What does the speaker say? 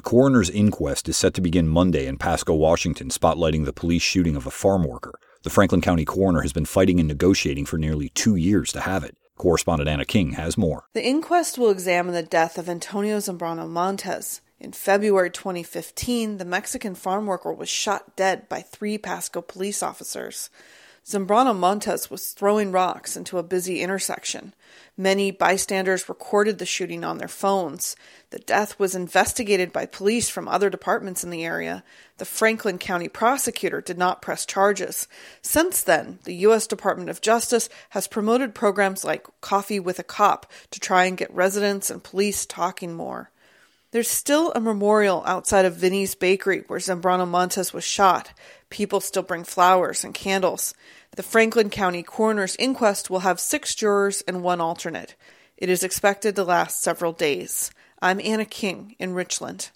coroner's inquest is set to begin Monday in Pasco, Washington, spotlighting the police shooting of a farm worker. The Franklin County coroner has been fighting and negotiating for nearly 2 years to have it. Correspondent Anna King has more. The inquest will examine the death of Antonio Zambrano Montes. In February 2015, the Mexican farm worker was shot dead by 3 Pasco police officers. Zambrano Montes was throwing rocks into a busy intersection. Many bystanders recorded the shooting on their phones. The death was investigated by police from other departments in the area. The Franklin County prosecutor did not press charges. Since then, the U.S. Department of Justice has promoted programs like Coffee with a Cop to try and get residents and police talking more. There's still a memorial outside of Vinny's Bakery where Zambrano Montes was shot. People still bring flowers and candles. The Franklin County coroner's inquest will have 6 jurors and 1 alternate. It is expected to last several days. I'm Anna King in Richland.